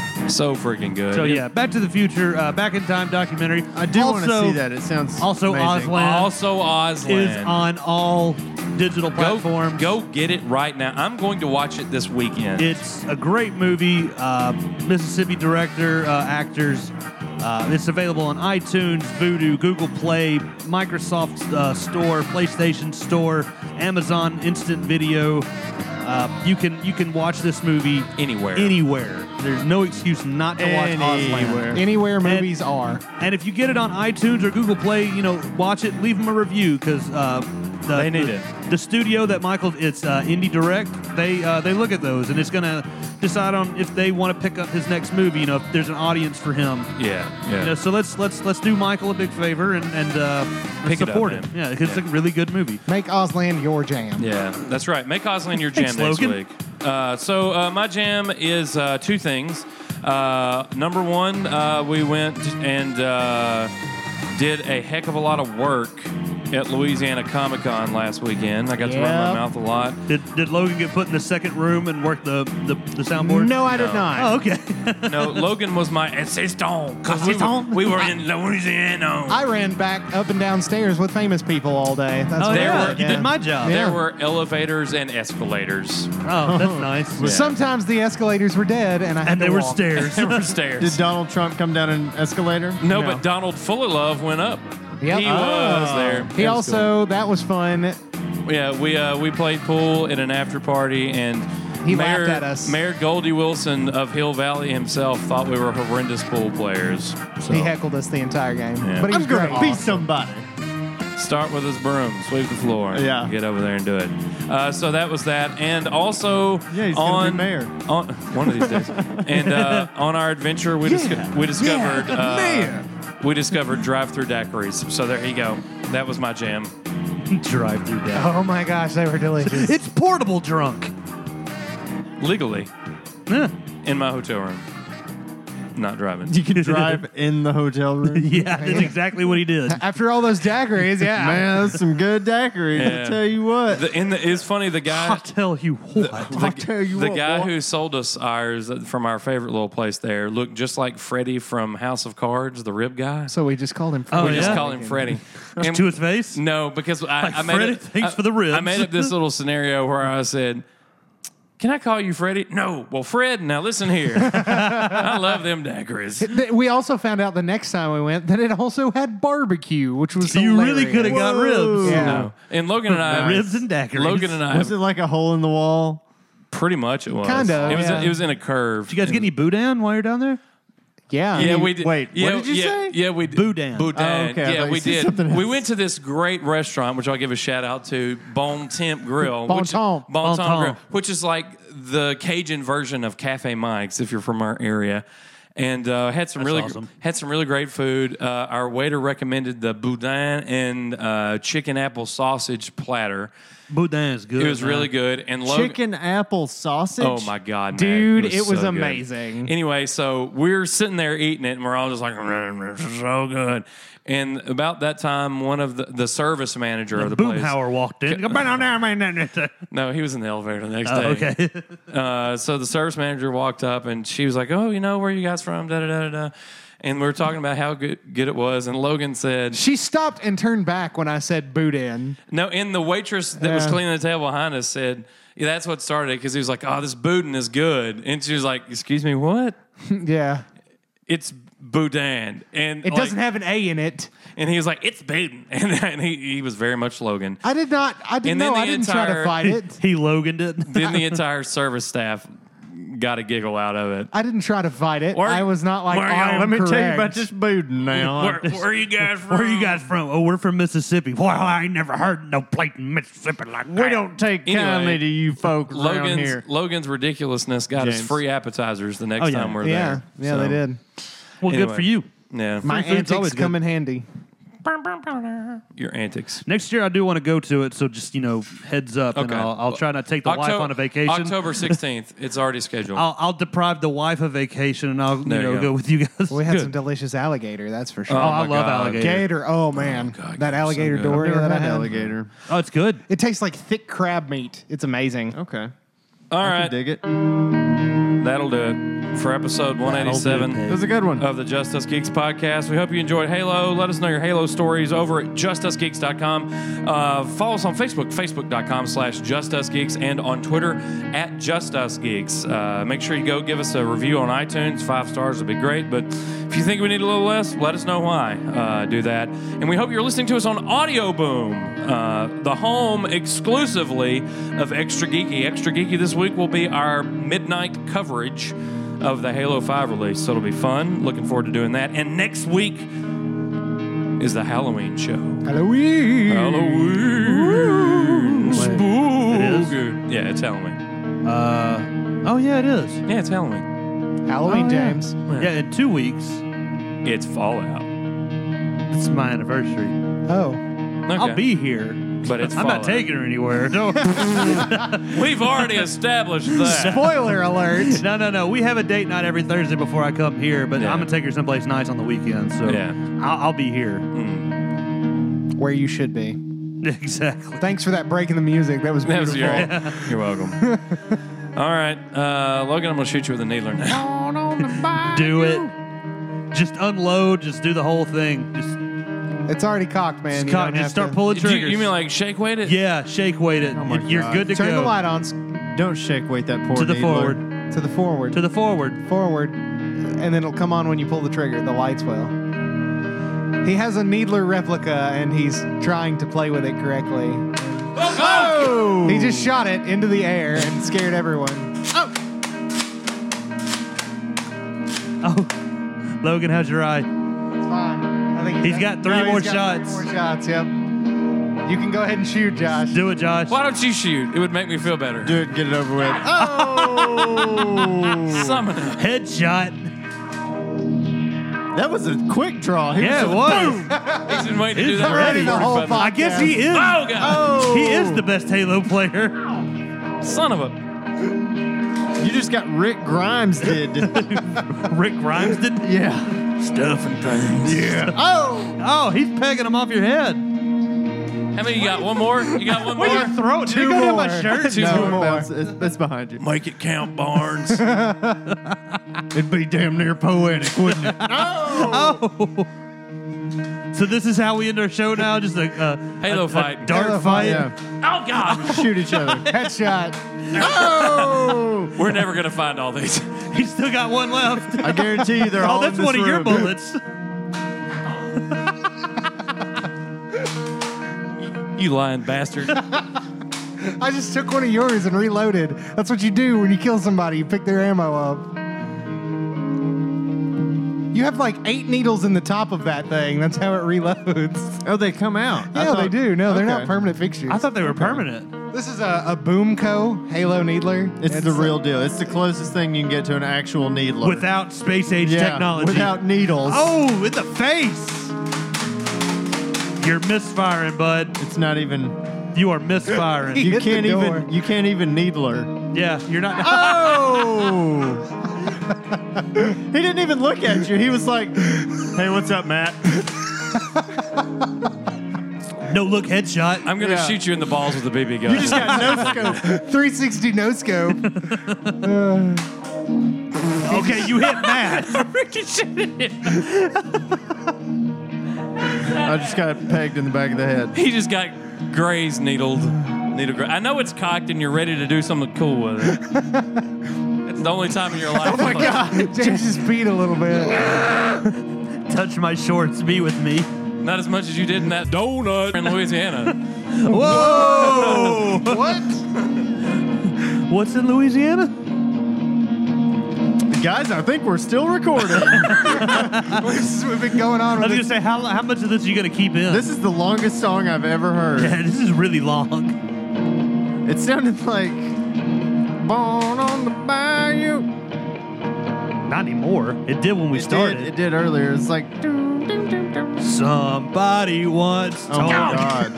So freaking good. So yeah, Back to the Future, Back in Time documentary. I do want to Also- see that. It sounds Also, amazing. Ozland Also, Ozland. is on all digital platforms. Go get it right now. I'm going to watch it this weekend. It's a great movie. Mississippi director, actors. It's available on iTunes, Vudu, Google Play, Microsoft Store, PlayStation Store, Amazon Instant Video. You can watch this movie Anywhere. There's no excuse not to watch Anywhere. Ozland. Anywhere movies are. And if you get it on iTunes or Google Play, watch it. Leave them a review because They need it. The studio that it's Indie Direct. They look at those and it's gonna decide on if they want to pick up his next movie. If there's an audience for him. Yeah. So let's do Michael a big favor and Pick it up, support him. man. Yeah, because it's a really good movie. Make Ozland your jam. Yeah, that's right. Make Ozland your jam Thanks, next Logan. week. So my jam is two things. Number one, we went and did a heck of a lot of work at Louisiana Comic-Con last weekend. I got to run my Yep. mouth a lot. Did Logan get put in the second room and work the soundboard? No, I did No. not. Oh, okay. No, Logan was my assistant because we were in Louisiana. I ran back up and downstairs with famous people all day. That's Oh, what I yeah. did, You did my job. Yeah. There were elevators and escalators. Oh, that's nice. Yeah. Sometimes the escalators were dead, and I had And to they were walk. stairs. There were stairs. Did Donald Trump come down an escalator? No, but Donald Fullilove went up. Yep. He was there. He also that was fun. Yeah, we played pool at an after party, and He laughed at us. Mayor Goldie Wilson of Hill Valley himself thought we were horrendous pool players. So He heckled us the entire game, Yeah. but he was I'm gonna great. be somebody. start with his broom, sweep the floor. Yeah. Get over there and do it. So that was that. And also Yeah, he's gonna on be mayor. on one of these days. And on our adventure, we discovered mayor. we discovered drive-through daiquiris. So there you go. That was my jam. Drive through that. Oh my gosh, they were delicious. It's portable drunk. Legally Yeah. in my hotel room. Not driving. You can drive in the hotel room. Yeah, that's exactly what he did. After all those daiquiris, yeah. Man, that's some good daiquiris. Yeah. I tell you what. It's funny, the guy I'll tell you what. I'll tell you the what, guy boy. who sold us ours from our favorite little place there looked just like Freddy from House of Cards, the rib guy. So we just called him. Oh, We just yeah? call him Freddy. And- To his face? No, because I Like, made Freddy, it. thanks for the ribs. I made up this little scenario where I said, "Can I call you Freddy?" No. Well, Fred, now listen here. I love them daiquiris. We also found out the next time we went that it also had barbecue, which was You really hilarious. could have got ribs. Yeah. No. And Logan and I, Ribs and daiquiris. Logan and I, Was it like a hole in the wall? pretty much it was. Kind of, It was. yeah. It was in a curve. Did you guys get any boudin while you're down there? Yeah. Yeah, we did. Wait, yeah, what did you yeah, say? Yeah, we did. Boudin. Boudin. Oh, okay, I Yeah, thought you we said did. something We else. went to this great restaurant, which I'll give a shout out to, Bon Temp Grill. Bon which- Temps. Bon Bon Temps Temps. Grill, which is like the Cajun version of Cafe Mike's, if you're from our area. And had some awesome. really great food. Our waiter recommended the boudin and chicken apple sausage platter. Boudin is good. It was man. really good. And Logan, Chicken apple sausage? oh my god, man. Dude, it was so good. amazing. Anyway, so we're sitting there eating it, and we're all just like, "This is so good." And about that time, one of the service manager of the place. Boomhauer walked in. No, he was in the elevator the next Oh, day. okay. So the service manager walked up, and she was like, "Oh, you know, where are you guys from?" Da da da da da. And we were talking about how good it was, and Logan said, She stopped and turned back when I said boudin. "No." And the waitress that was Yeah. cleaning the table behind us said, "Yeah, that's what started it," because he was like, "Oh, this boudin is good," and she was like, "Excuse me, what?" Yeah. It's boudin, and It doesn't have an A in it. And he was like, "It's boudin," and he was very much Logan. I didn't And then know. the I didn't try to entire- fight it. He Loganed it. Then the entire service staff got a giggle out of it. I didn't try to fight it. Where- I was not like, where you- I am Let me tell you correct. about this boudin now. Where are you guys from? Where are you guys from? Oh, we're from Mississippi. Well, I ain't never heard no plate in Mississippi like that. We don't take Anyway, kindly to you folk around here. Logan's ridiculousness got us James. free appetizers the next Oh, yeah. time we're Yeah. there. Yeah, So, they did. Well, good Anyway. for you. Yeah, My food's always antics good. come in handy. your antics. Next year, I do want to go to it, so just heads up, and Okay. I'll try not to take the wife on a vacation. October 16th. It's already scheduled. I'll deprive the wife of vacation, and I'll There you go. go with you guys. We had Good. some delicious alligator, that's for sure. Oh, I my love God. alligator. Gator, oh man, God, that you're so alligator good. Dory Never that I had had. alligator. Oh, it's good. It tastes like thick crab meat. It's amazing. Okay. All I right, can dig it. that'll do it for episode 187 It was a good one. of the Just Us Geeks podcast. We hope you enjoyed Halo. Let us know your Halo stories over at justusgeeks.com. Follow us on Facebook, facebook.com/justusgeeks, and on Twitter at justusgeeks. Make sure you go give us a review on iTunes. 5 stars would be great, but if you think we need a little less, let us know why. Do that. And we hope you're listening to us on Audio Boom, the home exclusively of Extra Geeky. Extra Geeky this week will be our midnight coverage of the Halo 5 release, so it'll be fun. Looking forward to doing that. And next week is the Halloween show. Halloween. Halloween. Wait, Spooky. it is? Yeah, it's Halloween. Oh yeah, it is. Yeah, it's Halloween. Halloween, Oh, yeah. James. Yeah, in 2 weeks, It's Fallout. it's my anniversary. Oh. Okay. I'll be here. But it's I'm not Fallout. taking her anywhere. Don't. We've already established that. Spoiler alert. No. We have a date night every Thursday before I come here, but Yeah. I'm gonna take her someplace nice on the weekend. So Yeah. I'll be here. where you should be. Exactly. Thanks for that break in the music. That was That was beautiful. You're welcome. All right, Logan, I'm going to shoot you with a needler now. Do it. Just unload. Just do the whole thing. Just It's already cocked, man. You cock- don't just have start to- pulling Do triggers. you mean like shake weight it? Yeah, shake weight it. my You're God. good to Turn go. the light on Don't shake weight that poor To the needler. forward. to the forward. To the forward. Forward, and then it'll come on when you pull the trigger. The lights will. He has a needler replica, and he's trying to play with it correctly. Oh! He just shot it into the air and scared everyone. Oh, Logan, how's your eye? It's fine. I think He's got three more shots. 3 more shots. Yep. You can go ahead and shoot, Josh. Do it, Josh. Why don't you shoot? It would make me feel better. Do it, get it over with. Oh! Summon it. Headshot. That was a quick draw. He Yeah, it just- was. He's been waiting to do He's that ready. The whole already. I guess he is. Oh, God. He is the best Halo player. Son of a... You just got Rick Grimes did. Rick Grimes did Yeah. stuff and things. Yeah. Oh! Oh, he's pegging him off your head. How many you got? One more? You got one more? Throat. Did it go down my shirt? Two No, more. it's behind you. Make it count, Barnes. It'd be damn near poetic, wouldn't it? Oh. So this is how we end our show now? Just a Halo a fight. dart Halo fight? fight, Yeah. Oh, God. Shoot each other. Headshot. Oh! We're never going to find all these. He's still got one left. I guarantee you they're Oh, all that's in this one of your room. bullets. You lying bastard. I just took one of yours and reloaded. That's what you do when you kill somebody. You pick their ammo up. You have like 8 needles in the top of that thing. That's how it reloads. Oh, they come out. I Yeah, thought- they do. No, they're not Okay. permanent fixtures. I thought they were permanent. This is a Boomco Halo Needler. It's the real deal. It's the closest thing you can get to an actual needler. Without space age Yeah, technology. Without needles. Oh, in the face. You're misfiring, bud. It's not even. You are misfiring. He You hit the can't door. even. You can't even needler. Yeah, you're not. Oh! He didn't even look at you. He was like, "Hey, what's up, Matt?" No look headshot. I'm going to Yeah. shoot you in the balls with a BB gun. You just got no scope. 360 no scope. Okay, you hit Matt. I just got pegged in the back of the head. He just got Gray's needled. I know it's cocked and you're ready to do something cool with it. It's the only time in your life. Oh my God. Change his speed a little bit. Touch my shorts. Be with me. Not as much as you did in that donut in Louisiana. Whoa! What? What's in Louisiana? Guys, I think we're still recording. We've been going on I was with gonna this. say, how much of this are you gonna keep in? This is the longest song I've ever heard. Yeah, this is really long. It sounded like "Born on the Bayou." Not anymore. It did when we started. It did earlier. It's like, Somebody once oh told my God.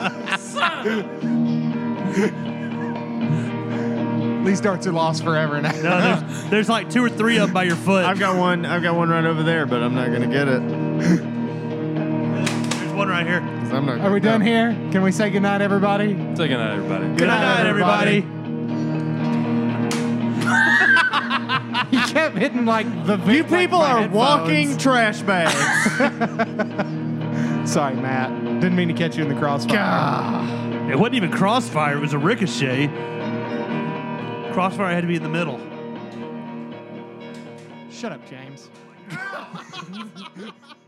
These darts are lost forever now. No, there's like 2 or 3 up by your foot. I've got one right over there, but I'm not gonna get it. There's one right here. 'Cause I'm not Are we gonna done go. here? Can we say goodnight, everybody? Take a night, everybody. Good night, everybody. He kept hitting like the. You people are walking trash bags. Sorry, Matt. Didn't mean to catch you in the crossfire. It wasn't even crossfire. It was a ricochet. Crossfire had to be in the middle. Shut up, James.